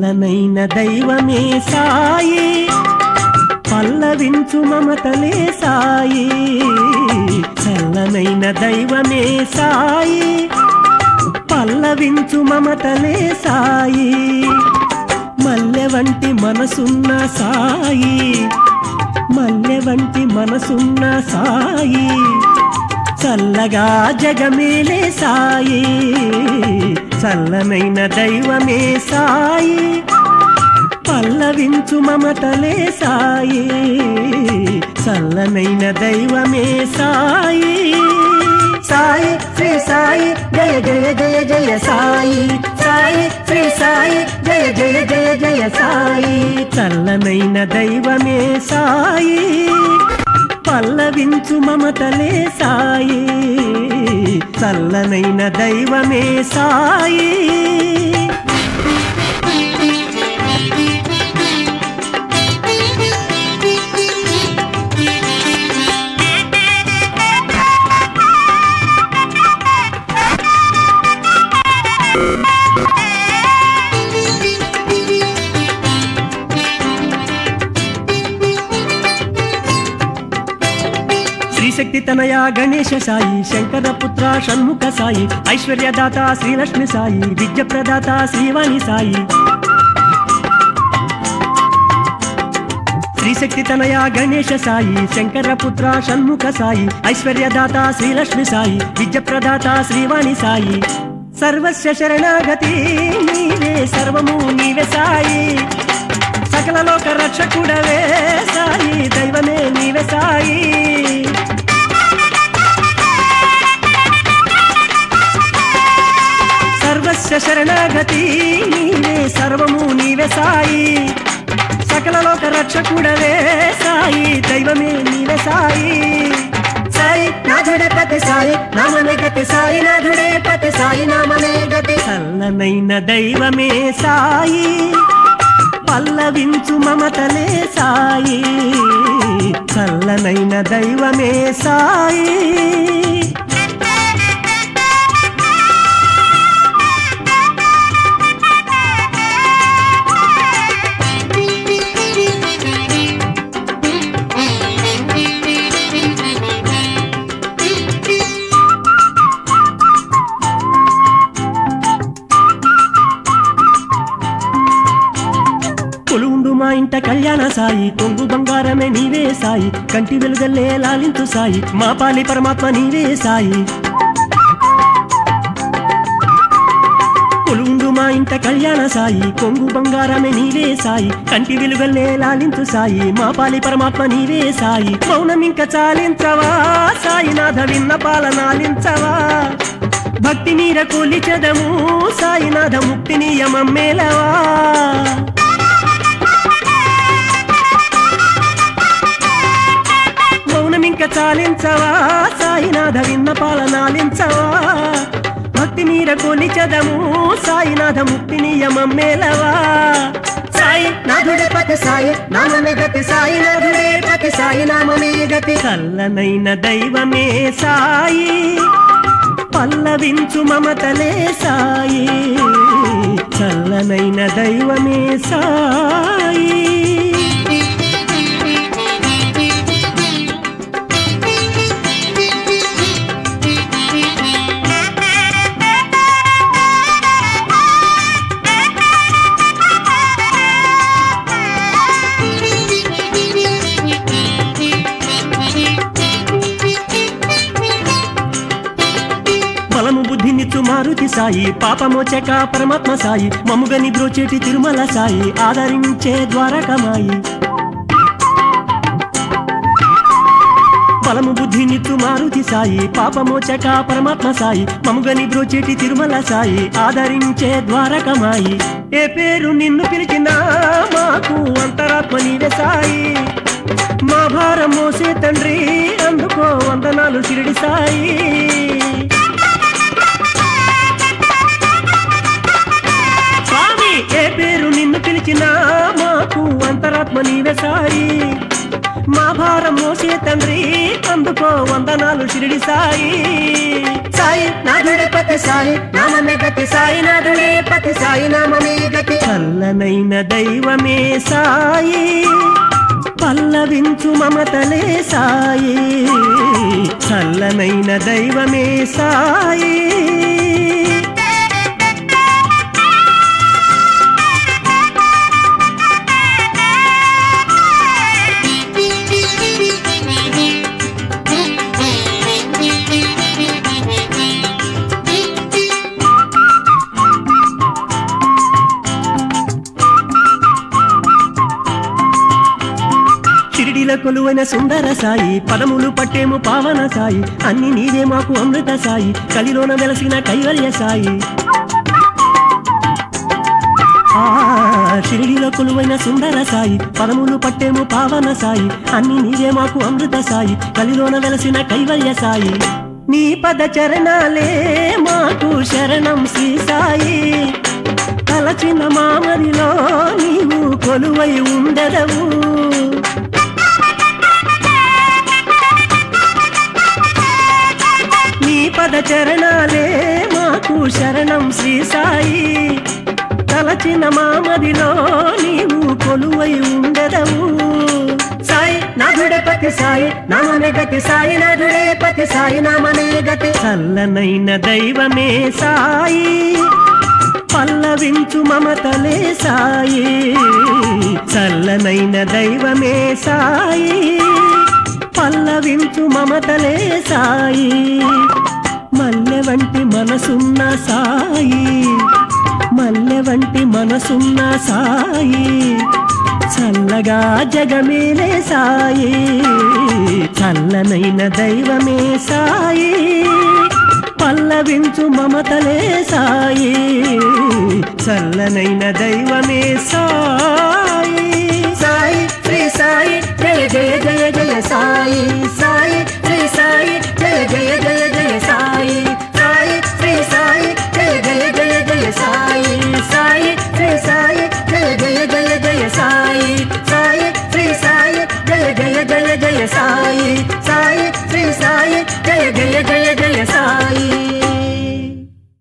చల్లనైన దైవమే సాయి పల్లవించు మమతలే సాయి చల్లనైన దైవమే సాయి పల్లవించు మమతలే సాయి మల్లె వంటి మనసున్న సాయి మల్లె వంటి మనసున్న సాయి చల్లగా జగమేలే సాయి చల్లనైన దైవమే సాయి పల్లవించు మమతలే సాయి చల్లనైన దైవమే సాయి సాయి శ్రీ సాయి జయ జయ జయ జయ సాయి సాయి శ్రీ సాయి జయ జయ జయ జయ సాయి చల్లనైన దైవమే సాయి పల్లవించు మమతలే సాయి చల్లనైన దైవమే సాయి శ్రీశక్తి తనయ గణేశ సాయి శంకర పుత్ర షణ్ముఖ సాయి ఐశ్వర్యదాత శ్రీలక్ష్మి సాయి విద్య ప్రదాత శ్రీవాణి సాయి శ్రీశక్తి తనయ గణేశ సాయి శంకర పుత్ర షణ్ముఖ సాయి ఐశ్వర్యదాత శ్రీలక్ష్మి సాయి విద్య ప్రదాత శ్రీవాణి సాయి సర్వస్య శరణాగతి నీవే సర్వము నీవే సాయి సకల లోక రక్షకుడవే సాయి దైవమే నీవే సాయి సర్వస్య శరణాగతి నీవే సర్వము నీవే సాయి సకల లోక రక్షకుడవే సాయి దైవమే నీవే సాయి సాయి నాథుడే పతి సాయి నామమే గతి సాయి నాథుడే పతి సాయి నామమే గతి చల్లనైన దైవమే సాయి పల్లవించు మమతలే సాయి చల్లనైన దైవమే సాయి కొలుండు మా ఇంట కళ్యాణ సాయి కొంగు బంగారమే నీవే సాయి కంటి వెలుగల్లే లాలించు సాయి మా పాలి పరమాత్మ నీవే సాయి కొలుండు మా ఇంట కళ్యాణ సాయి కొంగు బంగారమే నీవే సాయి కంటి వెలుగల్లే లాలించు సాయి మా పాలి పరమాత్మ నీవే సాయి మౌనం ఇంక చాలించవా సాయినాథ విన్న పాలనాలించవా భక్తి మీర కొలిచెదము సాయినాథ ముక్తి నియమం మేలవా మౌనమింక చాలించవా సాయినాథ విన్న పాలనాలించవా భక్తి మీర కొలిచెదము సాయినాథ ముక్తి నియమం మేలవా సాయి నాథుడే పతి సాయి నామమే గతి సాయి నాథుడే పతి సాయి నామమే గతి చల్లనైన దైవమే సాయి పల్లవించు మమతలే సాయి చల్లనైన దైవమే సాయి బలము బుద్ధినిచ్చు మారుతి సాయి పాపమోచక పరమాత్మ సాయి మమ్ముగని బ్రోచేటి తిరుమల సాయి ఆదరించే ద్వారకమాయి బలము బుద్ధినిచ్చు మారుతి సాయి పాపమోచక పరమాత్మ సాయి మమ్ముగని బ్రోచేటి తిరుమల సాయి ఆదరించే ద్వారకమాయి ఏ పేరు నిన్ను పిలిచినా మాకు అంతరాత్మ నీవే సాయి మా భారం మోసే తండ్రి అందుకో వందనాలు షిరిడి సాయి ఏ పేరు నిన్ను పిలిచినా మాకు అంతరాత్మ నీవే సాయి మా భారం మోసే తండ్రి అందుకో వందనాలు షిరిడి సాయి సాయి నాథుడే పతి సాయి నామమే గతి సాయినాథుడే పతి సాయి నామమే గతి చల్లనైన దైవమే సాయి పల్లవించు మమతలే సాయి చల్లనైన దైవమే సాయి షిరిడిల కొలువైన సుందర సాయి పదములు పట్టేము పావన సాయి అన్ని నీవే మాకు అమృత సాయి కలిలోన వెలసిన కైవల్య సాయి షిరిడిలో కొలువైన సుందర సాయి పదములు పట్టేము పావన సాయి అన్ని నీవే మాకు అమృత సాయి కలిలోన వెలసిన కైవల్య సాయి నీ పద చరణాలే మాకు శరణం శ్రీ సాయి తలచిన మామరిలో నీవు కొలువై ఉండదవు పద చరణాలే మాకు శరణం శ్రీ సాయి తలచిన మామదిలో నీవు కొలువై ఉండదవు సాయి నాథుడే పతి సాయి నామమే గతి సాయి నాథుడే పతి సాయి నామమే గతి చల్లనైన దైవమే సాయి పల్లవించు మమతలే సాయి చల్లనైన దైవమే సాయి పల్లవించు మమతలే సాయి మల్లె వంటి మనసున్న సాయి మల్లె వంటి మనసున్న సాయి చల్లగా జగమేలే సాయి చల్లనైన దైవమే సాయి పల్లవించు మమతలే సాయి చల్లనైన దైవమే సాయి